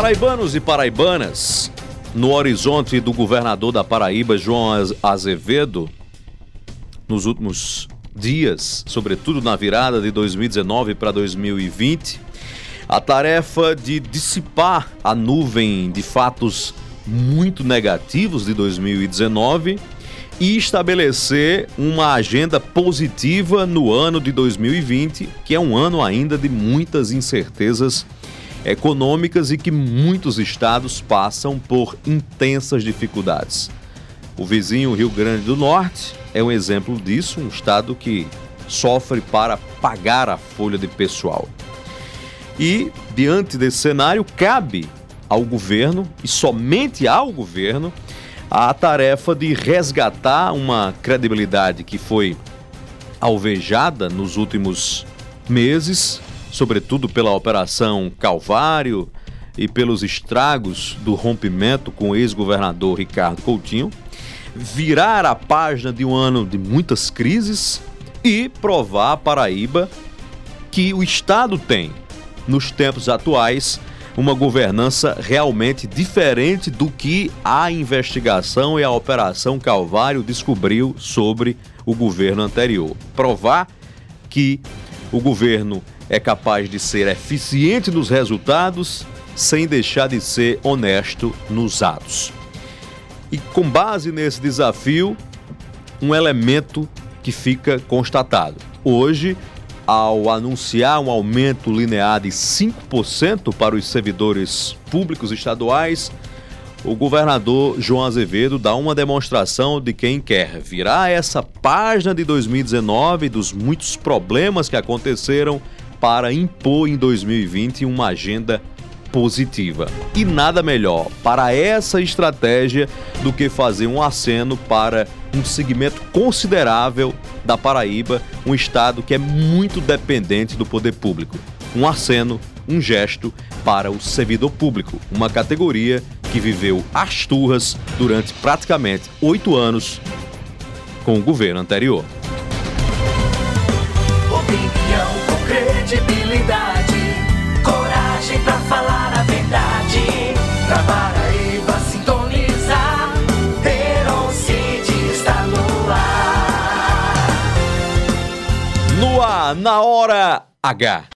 Paraibanos e paraibanas, no horizonte do governador da Paraíba, João Azevedo, nos últimos dias, sobretudo na virada de 2019 para 2020, a tarefa de dissipar a nuvem de fatos muito negativos de 2019 e estabelecer uma agenda positiva no ano de 2020, que é um ano ainda de muitas incertezas econômicas e que muitos estados passam por intensas dificuldades. O vizinho Rio Grande do Norte é um exemplo disso, um estado que sofre para pagar a folha de pessoal. E, diante desse cenário, cabe ao governo, e somente ao governo, a tarefa de resgatar uma credibilidade que foi alvejada nos últimos meses, sobretudo pela Operação Calvário e pelos estragos do rompimento com o ex-governador Ricardo Coutinho, virar a página de um ano de muitas crises e provar à Paraíba que o Estado tem, nos tempos atuais, uma governança realmente diferente do que a investigação e a Operação Calvário descobriu sobre o governo anterior. Provar que o governo é capaz de ser eficiente nos resultados sem deixar de ser honesto nos atos. E com base nesse desafio, um elemento que fica constatado. Hoje, ao anunciar um aumento linear de 5% para os servidores públicos estaduais, o governador João Azevedo dá uma demonstração de quem quer virar essa página de 2019, dos muitos problemas que aconteceram, para impor em 2020 uma agenda positiva. E nada melhor para essa estratégia do que fazer um aceno para um segmento considerável da Paraíba, um estado que é muito dependente do poder público. Um aceno, um gesto para o servidor público, uma categoria que viveu as turras durante praticamente 8 anos com o governo anterior. Opinião com credibilidade, coragem pra falar a verdade. Pra Paraíba sintonizar, Herocide está no ar. No ar, na hora H.